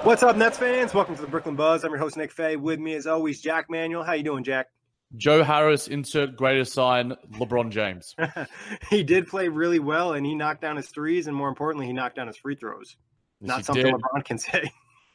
What's up, Nets fans? Welcome to the Brooklyn Buzz. I'm your host, Nick Fay. With me, as always, Jack Manuel. How you doing, Jack? Joe Harris, insert greatest sign, LeBron James. He did play really well, and he knocked down his threes, and more importantly, he knocked down his free throws. Yes, Not something LeBron can say.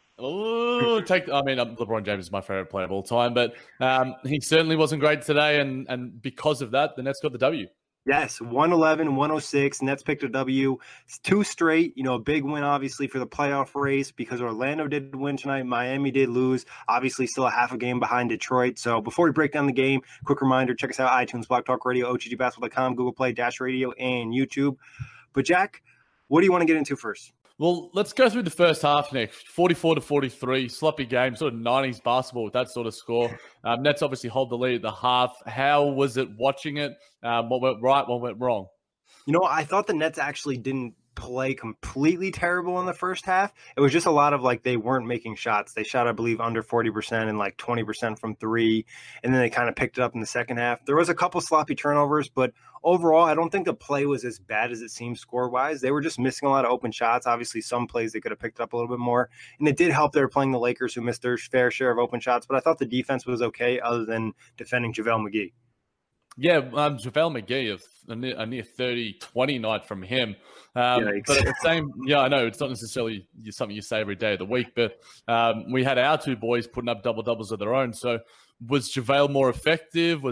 LeBron James is my favorite player of all time, but he certainly wasn't great today, and because of that, the Nets got the W. Yes, 111-106. Nets picked a W. It's 2 straight. A big win, obviously, for the playoff race because Orlando did win tonight. Miami did lose. Obviously, still a half a game behind Detroit. So before we break down the game, quick reminder, check us out, iTunes, Blog Talk Radio, OTGBasketball.com, Google Play, Dash Radio, and YouTube. But, Jack, what do you want to get into first? Well, let's go through the first half, Nick. 44-43, sloppy game, sort of 90s basketball with that sort of score. Nets obviously hold the lead at the half. How was it watching it? What went right, what went wrong? I thought the Nets actually didn't play completely terrible in the first half. It was just a lot of they weren't making shots. They shot, I believe, under 40% and 20% from three. And then they kind of picked it up in the second half. There was a couple sloppy turnovers, but overall, I don't think the play was as bad as it seemed score-wise. They were just missing a lot of open shots. Obviously, some plays they could have picked up a little bit more. And it did help they were playing the Lakers, who missed their fair share of open shots. But I thought the defense was okay other than defending JaVale McGee. Yeah, JaVale McGee, a near 30-20 night from him. But at the same, I know it's not necessarily something you say every day of the week, but we had our two boys putting up double-doubles of their own. So was JaVale more effective?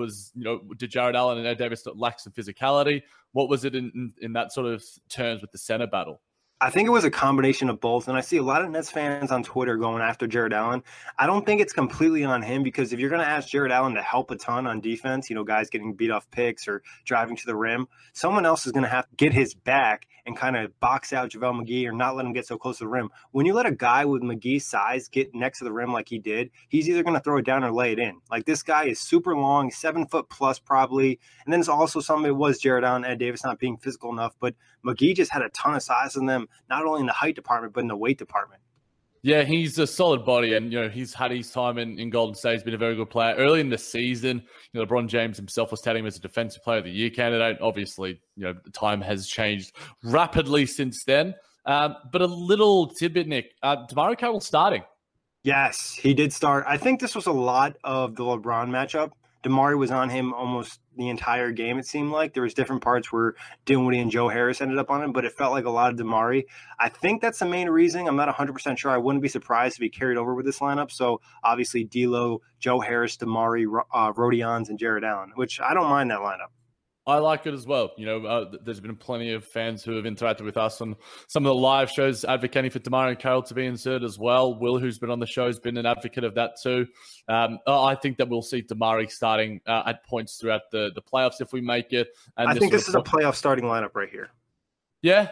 Did Jared Allen and Ed Davis lack some physicality? What was it in that sort of terms with the center battle? I think it was a combination of both, and I see a lot of Nets fans on Twitter going after Jared Allen. I don't think it's completely on him because if you're going to ask Jared Allen to help a ton on defense, guys getting beat off picks or driving to the rim, someone else is going to have to get his back and kind of box out JaVale McGee or not let him get so close to the rim. When you let a guy with McGee's size get next to the rim like he did, he's either going to throw it down or lay it in. This guy is super long, 7 foot plus probably, and then it's also something it was Jared Allen, Ed Davis not being physical enough, but McGee just had a ton of size in them. Not only in the height department, but in the weight department. Yeah, he's a solid body, and he's had his time in Golden State. He's been a very good player. Early in the season, LeBron James himself was touting him as a Defensive Player of the Year candidate. Obviously, the time has changed rapidly since then. But a little tidbit, Nick, DeMarre Carroll starting. Yes, he did start. I think this was a lot of the LeBron matchup. DeMarre was on him almost the entire game, it seemed like. There was different parts where Dinwiddie and Joe Harris ended up on him, but it felt like a lot of DeMarre. I think that's the main reason. I'm not 100% sure. I wouldn't be surprised if he carried over with this lineup. So, obviously, D'Lo, Joe Harris, DeMarre, Rodions, and Jared Allen, which I don't mind that lineup. I like it as well. There's been plenty of fans who have interacted with us on some of the live shows advocating for DeMarre Carroll to be inserted as well. Will, who's been on the show, has been an advocate of that too. I think that we'll see DeMarre starting at points throughout the playoffs if we make it. And I think this is a playoff starting lineup right here. Yeah,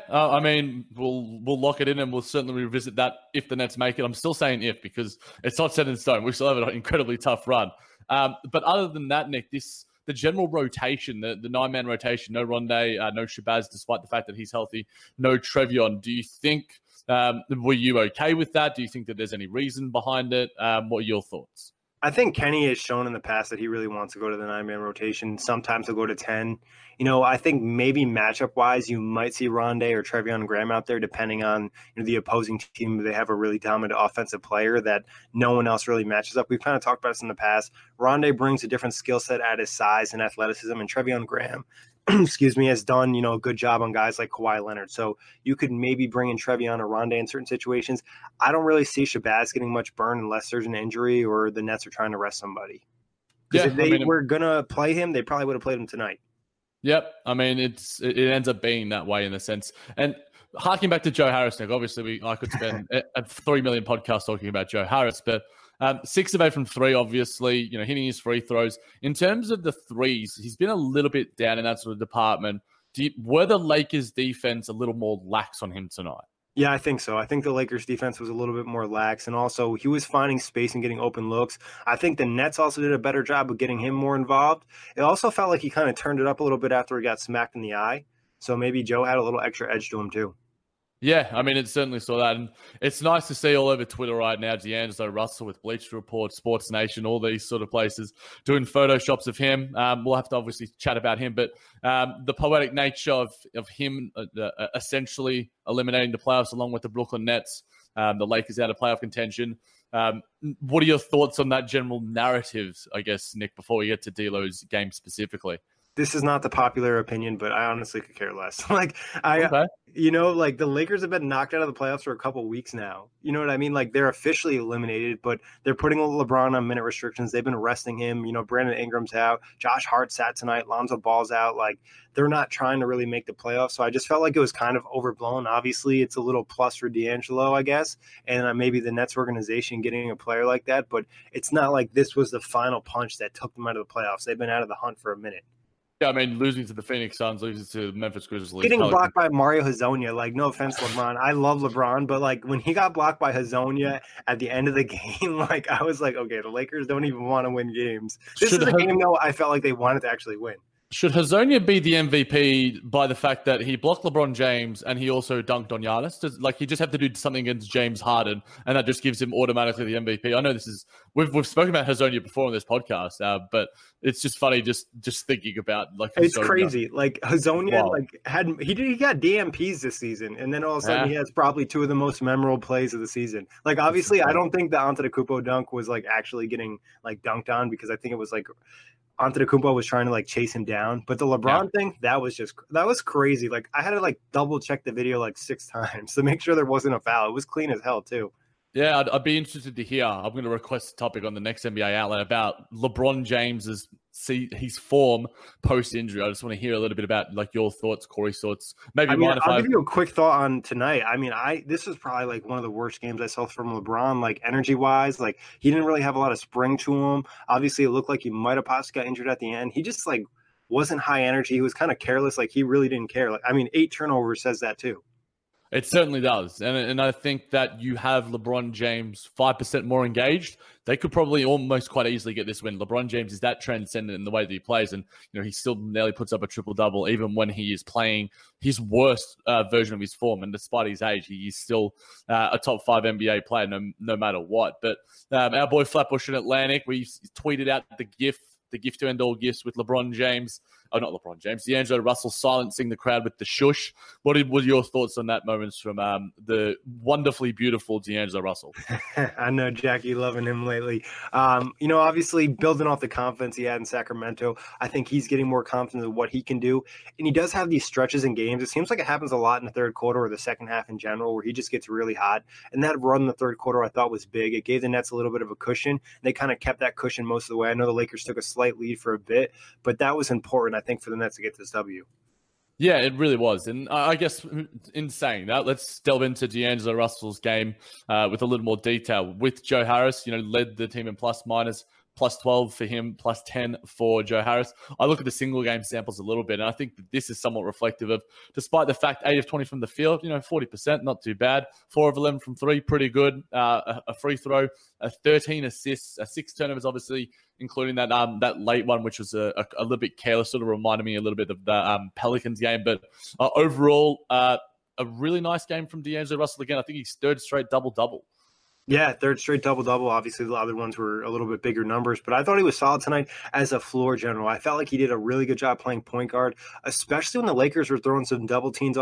we'll lock it in and we'll certainly revisit that if the Nets make it. I'm still saying if because it's not set in stone. We still have an incredibly tough run. But other than that, Nick, the general rotation, the 9-man rotation, no Rondé, no Shabazz, despite the fact that he's healthy, no Trevion. Do you think, were you okay with that? Do you think that there's any reason behind it? What are your thoughts? I think Kenny has shown in the past that he really wants to go to the 9-man rotation. Sometimes he'll go to 10. I think maybe matchup-wise, you might see Rondé or Trevion Graham out there, depending on the opposing team. They have a really dominant offensive player that no one else really matches up. We've kind of talked about this in the past. Rondé brings a different skill set at his size and athleticism, and Trevion Graham has done, a good job on guys like Kawhi Leonard. So you could maybe bring in Trevion or Rondé in certain situations. I don't really see Shabazz getting much burn unless there's an injury or the Nets are trying to rest somebody. Because if they were going to play him, they probably would have played him tonight. Yep. It ends up being that way in a sense. And harking back to Joe Harris, Nick, obviously I could spend a 3 million podcast talking about Joe Harris, but 6 of 8 from 3, obviously, hitting his free throws. In terms of the threes, he's been a little bit down in that sort of department. Were the Lakers defense a little more lax on him tonight? Yeah, I think so. I think the Lakers defense was a little bit more lax, and also he was finding space and getting open looks. I think the Nets also did a better job of getting him more involved. It also felt like he kind of turned it up a little bit after he got smacked in the eye. So maybe Joe had a little extra edge to him too. Yeah, it certainly saw that. And it's nice to see all over Twitter right now, D'Angelo Russell with Bleacher Report, Sports Nation, all these sort of places doing photoshops of him. We'll have to obviously chat about him, but the poetic nature of him essentially eliminating the playoffs along with the Brooklyn Nets The Lakers out of playoff contention. What are your thoughts on that general narrative, I guess, Nick, before we get to D'Lo's game specifically? This is not the popular opinion, but I honestly could care less. Like Okay. like the Lakers have been knocked out of the playoffs for a couple weeks now. You know what I mean? Like they're officially eliminated, but they're putting LeBron on minute restrictions. They've been resting him. Brandon Ingram's out. Josh Hart sat tonight. Lonzo Ball's out. Like they're not trying to really make the playoffs. So I just felt like it was kind of overblown. Obviously, it's a little plus for D'Angelo, I guess, and maybe the Nets organization getting a player like that. But it's not like this was the final punch that took them out of the playoffs. They've been out of the hunt for a minute. Yeah, I mean, losing to the Phoenix Suns, losing to the Memphis Grizzlies. Getting blocked by Mario Hezonja, like, no offense, LeBron. I love LeBron, but, like, when he got blocked by Hezonja at the end of the game, like, I was like, okay, the Lakers don't even want to win games. This is a game, though, I felt like they wanted to actually win. Should Hezonja be the MVP by the fact that he blocked LeBron James and he also dunked on Giannis? He just have to do something against James Harden, and that just gives him automatically the MVP? I know this is we've spoken about Hezonja before on this podcast, but it's just funny just thinking about Hezonja. It's crazy. Like Hezonja, wow. He got DMPs this season, and then all of a sudden he has probably two of the most memorable plays of the season. Like obviously, I don't think the Antetokounmpo dunk was like actually getting like dunked on, because I think it was like Antetokounmpo was trying to like chase him down, but the LeBron thing, that was crazy. Like I had to like double check the video like 6 times to make sure there wasn't a foul. It was clean as hell too. Yeah, I'd be interested to hear. I'm going to request a topic on the next NBA Outlet about LeBron James's his form post injury. I just want to hear a little bit about like your thoughts, Corey's thoughts. Maybe I'll give you a quick thought on tonight. I mean, this was probably like one of the worst games I saw from LeBron, like energy wise. Like he didn't really have a lot of spring to him. Obviously, it looked like he might have possibly got injured at the end. He just like wasn't high energy. He was kind of careless. Like he really didn't care. Like 8 turnovers says that too. It certainly does. And I think that you have LeBron James 5% more engaged. They could probably almost quite easily get this win. LeBron James is that transcendent in the way that he plays. And, he still nearly puts up a triple-double even when he is playing his worst version of his form. And despite his age, he is still a top 5 NBA player no matter what. But our boy Flatbush in Atlantic, we tweeted out the GIF to end all gifts with LeBron James. Oh, not LeBron James. D'Angelo Russell silencing the crowd with the shush. What were your thoughts on that moment from the wonderfully beautiful D'Angelo Russell? I know, Jackie, loving him lately. Obviously building off the confidence he had in Sacramento, I think he's getting more confident in what he can do. And he does have these stretches in games. It seems like it happens a lot in the third quarter or the second half in general, where he just gets really hot. And that run in the third quarter I thought was big. It gave the Nets a little bit of a cushion. They kind of kept that cushion most of the way. I know the Lakers took a slight lead for a bit, but that was important, I think, for the Nets to get this W. Yeah, it really was. And I guess in saying that, let's delve into D'Angelo Russell's game with a little more detail. With Joe Harris, led the team in plus minus, plus 12 for him, plus 10 for Joe Harris. I look at the single game samples a little bit, and I think that this is somewhat reflective of, despite the fact 8 of 20 from the field, 40%, not too bad. 4 of 11 from 3, pretty good. A free throw, 13 assists, 6 turnovers, obviously, including that late one, which was a little bit careless, sort of reminded me a little bit of the Pelicans game. But overall, a really nice game from D'Angelo Russell again. I think he's third straight double-double. Yeah, third straight double-double. Obviously, the other ones were a little bit bigger numbers, but I thought he was solid tonight as a floor general. I felt like he did a really good job playing point guard, especially when the Lakers were throwing some double teams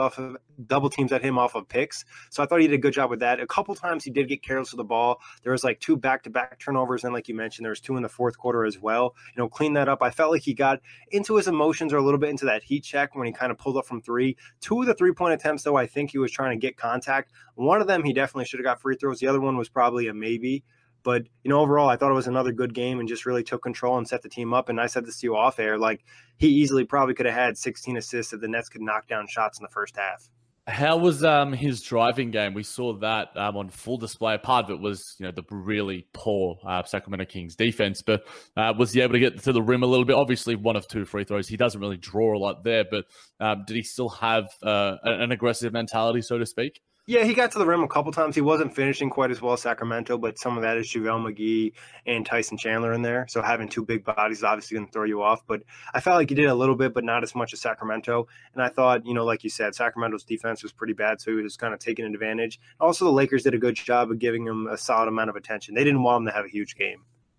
at him off of picks. So I thought he did a good job with that. A couple times he did get careless with the ball. There was like 2 back-to-back turnovers, and like you mentioned, there was 2 in the fourth quarter as well. Clean that up. I felt like he got into his emotions or a little bit into that heat check when he kind of pulled up from 3. 2 of the 3-point attempts, though, I think he was trying to get contact. One of them, he definitely should have got free throws. The other one was probably a maybe. But, overall, I thought it was another good game and just really took control and set the team up. And I said this to you off air, like he easily probably could have had 16 assists if the Nets could knock down shots in the first half. How was his driving game? We saw that on full display. Part of it was, the really poor Sacramento Kings defense, but was he able to get to the rim a little bit? Obviously, 1 of 2 free throws. He doesn't really draw a lot there, but did he still have an aggressive mentality, so to speak? Yeah, he got to the rim a couple times. He wasn't finishing quite as well as Sacramento, but some of that is JaVale McGee and Tyson Chandler in there. So having 2 big bodies is obviously going to throw you off. But I felt like he did a little bit, but not as much as Sacramento. And I thought, like you said, Sacramento's defense was pretty bad, so he was kind of taking advantage. Also, the Lakers did a good job of giving him a solid amount of attention. They didn't want him to have a huge game.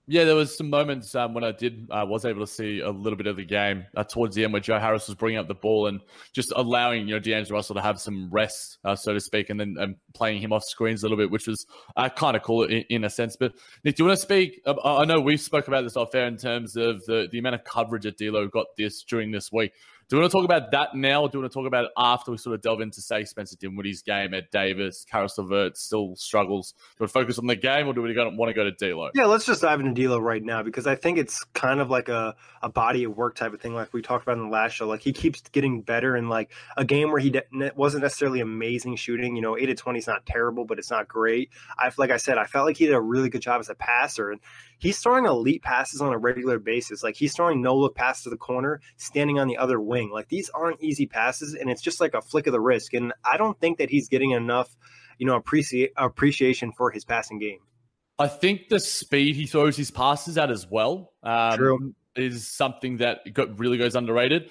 Yeah, there was some moments when I was able to see a little bit of the game towards the end where Joe Harris was bringing up the ball and just allowing D'Angelo Russell to have some rest, so to speak, and then playing him off screens a little bit, which was kind of cool in a sense. But Nick, do you want to speak? I know we spoke about this off air in terms of the amount of coverage that D'Lo got during this week. Do you want to talk about that now, or do you want to talk about it after we sort of delve into, say, Spencer Dinwiddie's game at Davis, Karis LeVert still struggles? Do you want to focus on the game, or do we want to go to D'Lo? Yeah, let's just dive into D'Lo right now because I think it's kind of like a body of work type of thing, like we talked about in the last show. Like he keeps getting better in like a game where he wasn't necessarily amazing shooting. 8 of 20 is not terrible, but it's not great. Like I said, I felt like he did a really good job as a passer, and he's throwing elite passes on a regular basis. Like he's throwing no look pass to the corner, standing on the other wing. Like these aren't easy passes, and it's just like a flick of the wrist. And I don't think that he's getting enough, appreciation for his passing game. I think the speed he throws his passes at as well is something that really goes underrated.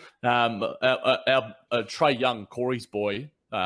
Our Trae Young, Corey's boy,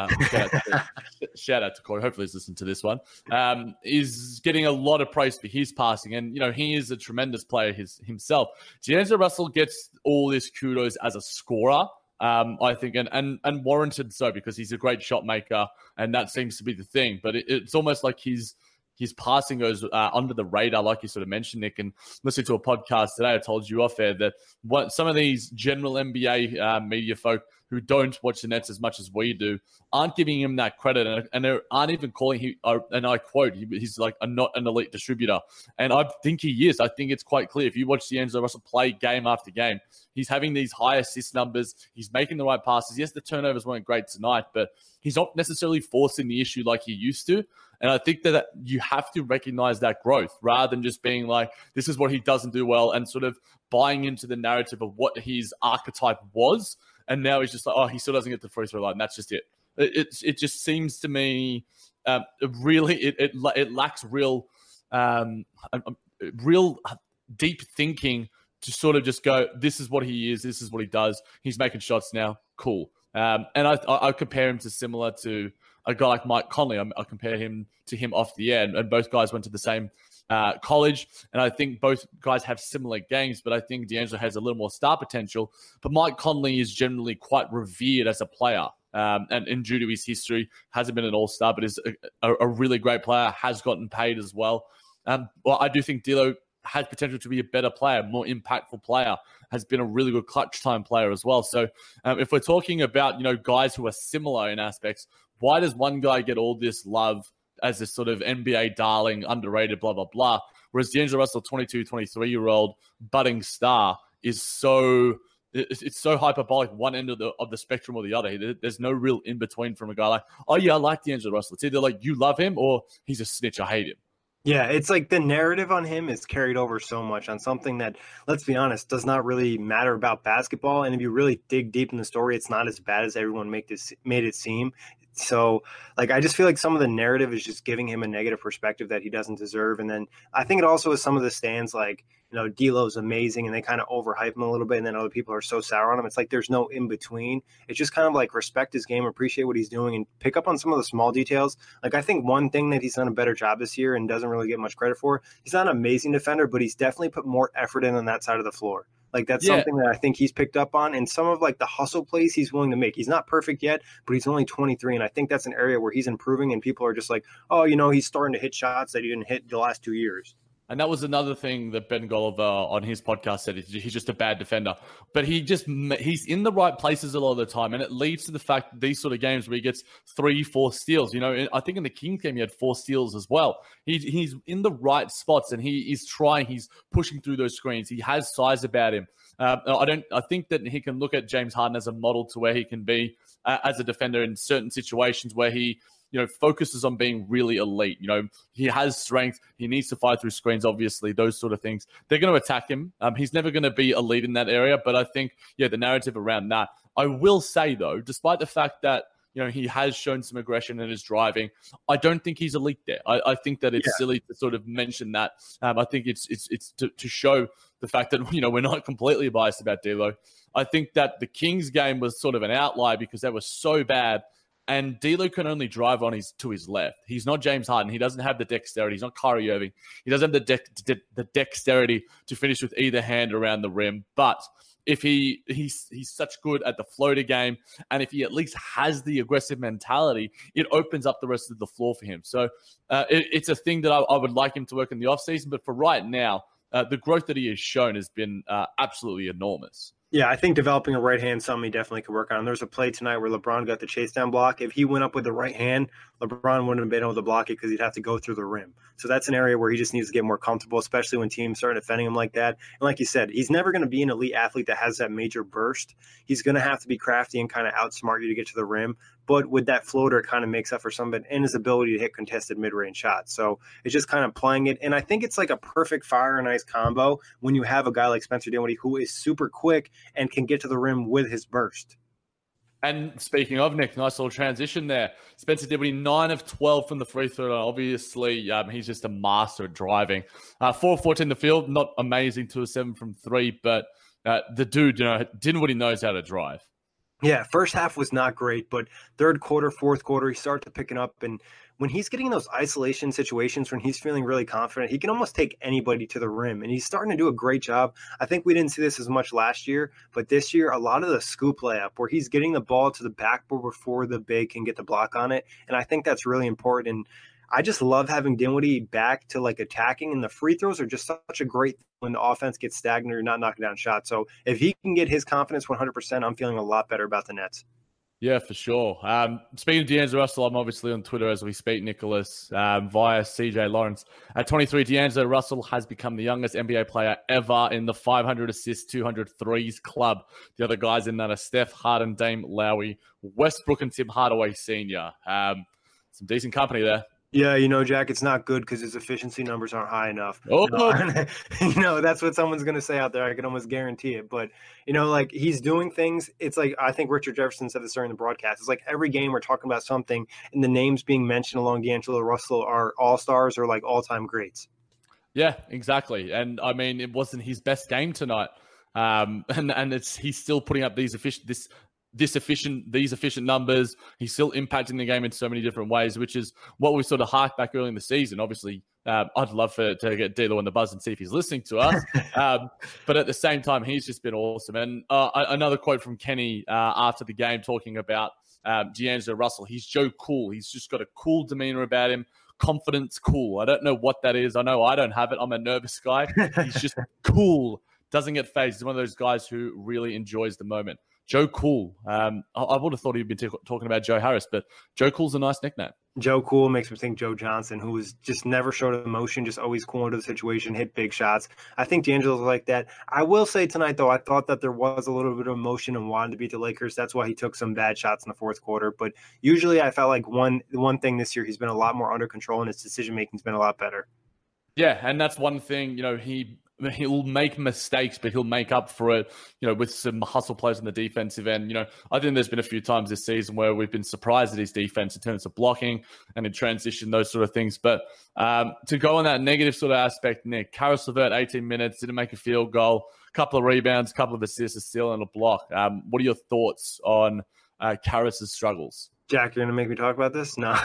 shout out to Corey, hopefully he's listened to this one, is getting a lot of praise for his passing. And, he is a tremendous player himself. D'Angelo Russell gets all this kudos as a scorer. I think, and warranted so, because he's a great shot maker, and that seems to be the thing. But it's almost like his passing goes under the radar, like you sort of mentioned, Nick. And listening to a podcast today, I told you off air that some of these general NBA media folk who don't watch the Nets as much as we do aren't giving him that credit, and they aren't even calling him, and I quote, he's like not an elite distributor. And I think he is. I think it's quite clear. If you watch D'Angelo Russell play game after game, he's having these high assist numbers. He's making the right passes. Yes, the turnovers weren't great tonight, but he's not necessarily forcing the issue like he used to. And I think that you have to recognize that growth rather than just being like, this is what he doesn't do well, and sort of buying into the narrative of what his archetype was. And now he's just like, oh, he still doesn't get the free throw line. That's just it. It just seems to me it lacks real deep thinking to sort of just go, this is what he is. This is what he does. He's making shots now. Cool. And I compare him similar to a guy like Mike Conley. I compare him to him off the air, and both guys went to the same college, and I think both guys have similar games, but I think D'Angelo has a little more star potential. But Mike Conley is generally quite revered as a player, and due to his history, hasn't been an all-star, but is a really great player, has gotten paid as well. Well, I do think D'Lo has potential to be a better player, more impactful player, has been a really good clutch time player as well. So if we're talking about, guys who are similar in aspects, why does one guy get all this love as this sort of NBA darling, underrated, blah, blah, blah, whereas D'Angelo Russell, 22, 23-year-old budding star, is it's so hyperbolic, one end of the spectrum or the other. There's no real in-between from a guy like, oh, yeah, I like D'Angelo Russell. It's either like you love him or he's a snitch, I hate him. Yeah, it's like the narrative on him is carried over so much on something that, let's be honest, does not really matter about basketball. And if you really dig deep in the story, it's not as bad as everyone made it seem. So, I just feel like some of the narrative is just giving him a negative perspective that he doesn't deserve. And then I think it also is some of the stands D'Lo's amazing, and they kind of overhype him a little bit, and then other people are so sour on him. It's like there's no in between. It's just kind of like respect his game, appreciate what he's doing, and pick up on some of the small details. I think one thing that he's done a better job this year and doesn't really get much credit for, he's not an amazing defender, but he's definitely put more effort in on that side of the floor. That's something that I think he's picked up on, and some of the hustle plays he's willing to make. He's not perfect yet, but he's only 23, and I think that's an area where he's improving, and people are just like, oh, he's starting to hit shots that he didn't hit the last 2 years. And that was another thing that Ben Golliver on his podcast said. He's just a bad defender. But he's in the right places a lot of the time. And it leads to the fact that these sort of games where he gets 3-4 steals. I think in the Kings game, he had 4 steals as well. He's in the right spots, and he is trying. He's pushing through those screens. He has size about him. I think that he can look at James Harden as a model to where he can be as a defender in certain situations where he focuses on being really elite. He has strength. He needs to fight through screens, obviously, those sort of things. They're going to attack him. He's never going to be elite in that area, but I think, the narrative around that. I will say, though, despite the fact that, he has shown some aggression in his driving, I don't think he's elite there. I think that it's silly to sort of mention that. I think it's to show the fact that, we're not completely biased about D'Lo. I think that the Kings game was sort of an outlier because they were so bad. And D'Lo can only drive to his left. He's not James Harden. He doesn't have the dexterity. He's not Kyrie Irving. He doesn't have the dexterity to finish with either hand around the rim. But if he's such good at the floater game, and if he at least has the aggressive mentality, it opens up the rest of the floor for him. So it's a thing that I would like him to work in the offseason. But for right now, the growth that he has shown has been absolutely enormous. Yeah, I think developing a right hand something he definitely could work on. There's a play tonight where LeBron got the chase down block. If he went up with the right hand, LeBron wouldn't have been able to block it because he'd have to go through the rim. So that's an area where he just needs to get more comfortable, especially when teams start defending him like that. And like you said, he's never going to be an elite athlete that has that major burst. He's going to have to be crafty and kind of outsmart you to get to the rim. But with that floater, it kind of makes up for some of it and his ability to hit contested mid-range shots. So it's just kind of playing it. And I think it's like a perfect fire and ice combo when you have a guy like Spencer Dinwiddie who is super quick and can get to the rim with his burst. And speaking of, Nick, nice little transition there. Spencer Dinwiddie, 9 of 12 from the free throw line. Obviously, he's just a master at driving. 4 of 14 in the field, not amazing, 2 of 7 from 3, but the dude, Dinwiddie knows how to drive. Yeah, first half was not great, but third quarter, fourth quarter, he started to pick it up. And when he's getting those isolation situations, when he's feeling really confident, he can almost take anybody to the rim. And he's starting to do a great job. I think we didn't see this as much last year, but this year, a lot of the scoop layup where he's getting the ball to the backboard before the big can get the block on it. And I think that's really important. And I just love having Dinwiddie back to like attacking, and the free throws are just such a great thing when the offense gets stagnant or not knocking down shots. So if he can get his confidence 100%, I'm feeling a lot better about the Nets. Yeah, for sure. Speaking of D'Angelo Russell, I'm obviously on Twitter as we speak, Nicholas, via CJ Lawrence. At 23, D'Angelo Russell has become the youngest NBA player ever in the 500 assists, 200 threes club. The other guys in that are Steph, Harden, Dame, Lowry, Westbrook, and Tim Hardaway Sr. Some decent company there. Yeah, Jack, it's not good because his efficiency numbers aren't high enough. Oh. That's what someone's going to say out there. I can almost guarantee it. But, like he's doing things. It's like I think Richard Jefferson said this during the broadcast. It's like every game we're talking about something, and the names being mentioned along D'Angelo Russell are all-stars or like all-time greats. Yeah, exactly. And, I mean, it wasn't his best game tonight. And he's still putting up these efficient numbers. He's still impacting the game in so many different ways, which is what we sort of harked back early in the season. Obviously, I'd love to get D'Lo on the buzz and see if he's listening to us. But at the same time, he's just been awesome. And another quote from Kenny after the game talking about D'Angelo Russell. He's Joe Cool. He's just got a cool demeanor about him. Confidence, cool. I don't know what that is. I know I don't have it. I'm a nervous guy. He's just cool. Doesn't get phased. He's one of those guys who really enjoys the moment. Joe Cool. I would have thought he'd been talking about Joe Harris, but Joe Cool's a nice nickname. Joe Cool makes me think Joe Johnson, who was just never showed emotion, just always cool into the situation, hit big shots. I think D'Angelo's like that. I will say tonight, though, I thought that there was a little bit of emotion and wanted to beat the Lakers. That's why he took some bad shots in the fourth quarter. But usually I felt like one thing this year, he's been a lot more under control and his decision-making's been a lot better. Yeah, and that's one thing, he'll make mistakes, but he'll make up for it, with some hustle plays on the defensive end. I think there's been a few times this season where we've been surprised at his defense in terms of blocking and in transition, those sort of things. But to go on that negative sort of aspect, Nick, Caris LeVert, 18 minutes, didn't make a field goal, couple of rebounds, couple of assists, a steal, and a block. What are your thoughts on Caris's struggles? Jack, you're going to make me talk about this? No.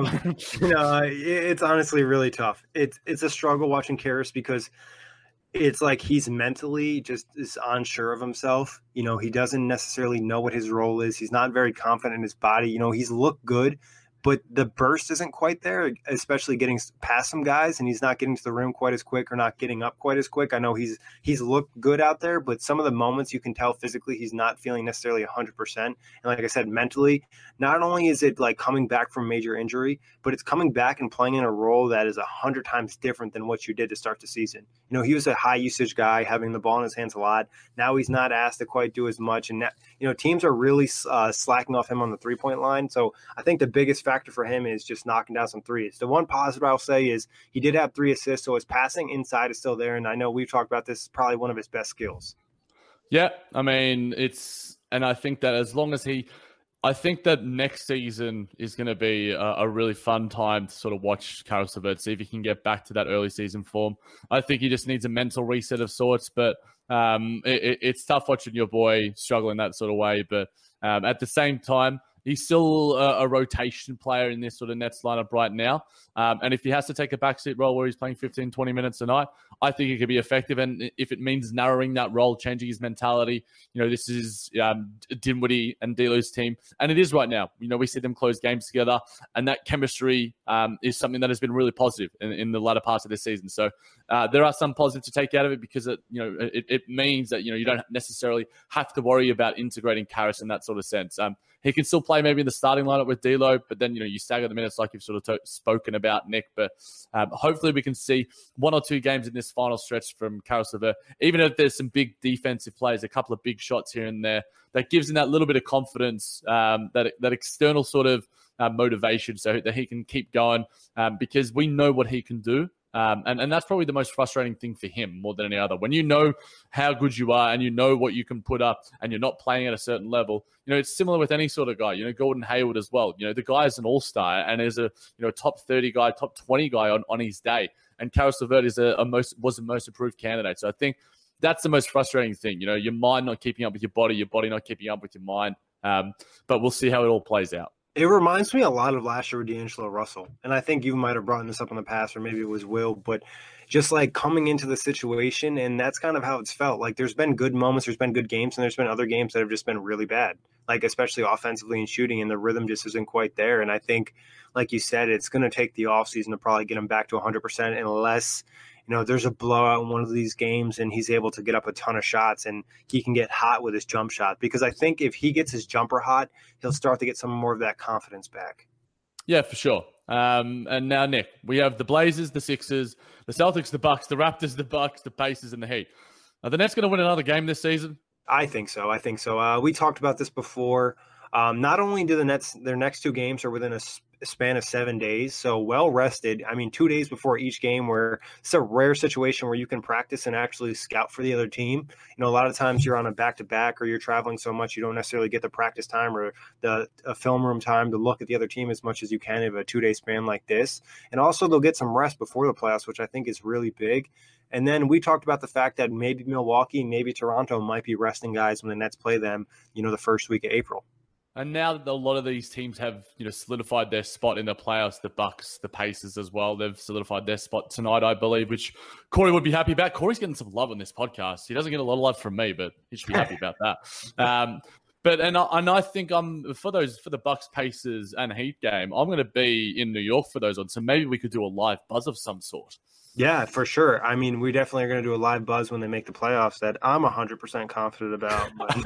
It's honestly really tough. It's a struggle watching Caris because it's like he's mentally just is unsure of himself. He doesn't necessarily know what his role is. He's not very confident in his body. He's looked good, but the burst isn't quite there, especially getting past some guys, and he's not getting to the rim quite as quick or not getting up quite as quick. I know he's looked good out there, but some of the moments you can tell physically he's not feeling necessarily 100%. And like I said, mentally, not only is it like coming back from major injury, but it's coming back and playing in a role that is 100 times different than what you did to start the season. He was a high usage guy, having the ball in his hands a lot. Now he's not asked to quite do as much. And, teams are really slacking off him on the 3-point line. So I think the biggest factor for him is just knocking down some threes. The one positive I'll say is he did have 3 assists, so his passing inside is still there. And I know we've talked about this, probably one of his best skills. Yeah, I mean, and I think that as long as I think that next season is going to be a really fun time to sort of watch Caris LeVert, see if he can get back to that early season form. I think he just needs a mental reset of sorts, but it's tough watching your boy struggle in that sort of way. But at the same time, he's still a rotation player in this sort of Nets lineup right now. And if he has to take a backseat role where he's playing 15, 20 minutes a night, I think it could be effective. And if it means narrowing that role, changing his mentality, this is Dinwiddie and D'Lo's team. And it is right now. We see them close games together, and that chemistry is something that has been really positive in the latter parts of this season. So there are some positives to take out of it because it means that you don't necessarily have to worry about integrating Caris in that sort of sense. He can still play maybe in the starting lineup with D'Lo, but then you stagger the minutes like you've sort of spoken about, Nick. But hopefully we can see 1 or 2 games in this final stretch from Caris LeVert, even if there's some big defensive plays, a couple of big shots here and there, that gives him that little bit of confidence, that external sort of motivation, so that he can keep going, because we know what he can do. And that's probably the most frustrating thing for him more than any other. When you know how good you are and you know what you can put up and you're not playing at a certain level, it's similar with any sort of guy. Gordon Hayward as well. The guy is an all-star and is a top 30 guy, top 20 guy on his day. And Caris LeVert is was a most improved candidate. So I think that's the most frustrating thing. Your mind not keeping up with your body not keeping up with your mind. But we'll see how it all plays out. It reminds me a lot of last year with D'Angelo Russell. And I think you might have brought this up in the past, or maybe it was Will, but just like coming into the situation, and that's kind of how it's felt. Like there's been good moments, there's been good games, and there's been other games that have just been really bad, like especially offensively and shooting, and the rhythm just isn't quite there. And I think, like you said, it's going to take the offseason to probably get him back to 100% unless there's a blowout in one of these games and he's able to get up a ton of shots and he can get hot with his jump shot. Because I think if he gets his jumper hot, he'll start to get some more of that confidence back. Yeah, for sure. And now, Nick, we have the Blazers, the Sixers, the Celtics, the Bucks, the Raptors, the Bucks, the Pacers, and the Heat. Are the Nets going to win another game this season? I think so. We talked about this before. Not only do the Nets, their next 2 games are within a span of 7 days, so well rested. 2 days before each game, where it's a rare situation where you can practice and actually scout for the other team. A lot of times you're on a back-to-back or you're traveling so much you don't necessarily get the practice time or the film room time to look at the other team as much as you can in a 2-day span like this. And also they'll get some rest before the playoffs, which I think is really big. And then we talked about the fact that maybe Milwaukee, maybe Toronto might be resting guys when the Nets play them, the first week of April. And now that a lot of these teams have, solidified their spot in the playoffs, the Bucks, the Pacers as well, they've solidified their spot tonight, I believe, which Corey would be happy about. Corey's getting some love on this podcast. He doesn't get a lot of love from me, but he should be happy about that. But I think for the Bucks, Pacers, and Heat game, I'm going to be in New York for those ones. So maybe we could do a live buzz of some sort. Yeah, for sure. We definitely are going to do a live buzz when they make the playoffs that I'm 100% confident about. But,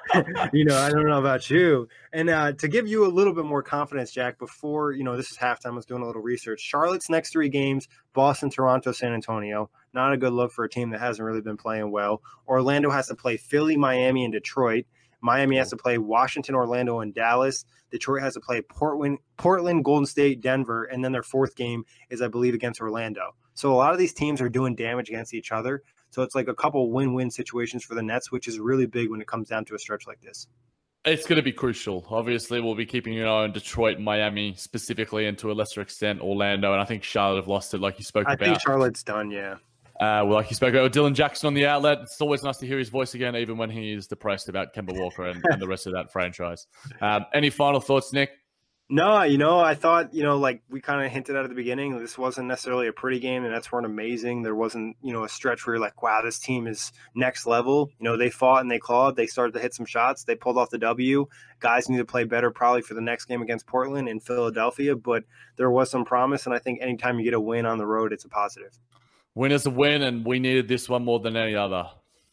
I don't know about you. And to give you a little bit more confidence, Jack, before, this is halftime, I was doing a little research. Charlotte's next 3 games, Boston, Toronto, San Antonio. Not a good look for a team that hasn't really been playing well. Orlando has to play Philly, Miami, and Detroit. Miami has to play Washington, Orlando, and Dallas. Detroit has to play Portland, Golden State, Denver, and then their 4th game is, I believe, against Orlando. So a lot of these teams are doing damage against each other. So it's like a couple win-win situations for the Nets, which is really big when it comes down to a stretch like this. It's going to be crucial. Obviously, we'll be keeping an eye on Detroit, Miami specifically, and to a lesser extent, Orlando. And I think Charlotte have lost it, like you spoke about. I think Charlotte's done, yeah. Like you spoke about Dylan Jackson on the outlet. It's always nice to hear his voice again, even when he is depressed about Kemba Walker and the rest of that franchise. Any final thoughts, Nick? No, I thought, like we kind of hinted at the beginning, this wasn't necessarily a pretty game. The Nets weren't amazing. There wasn't, a stretch where you're like, wow, this team is next level. They fought and they clawed. They started to hit some shots. They pulled off the W. Guys need to play better probably for the next game against Portland and Philadelphia, but there was some promise. And I think anytime you get a win on the road, it's a positive. Win is a win, and we needed this one more than any other.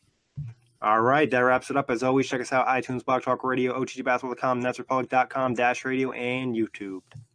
All right, that wraps it up. As always, check us out, iTunes, Blog Talk Radio, OTGBasketball.com, NetsRepublic.com, Dash Radio, and YouTube.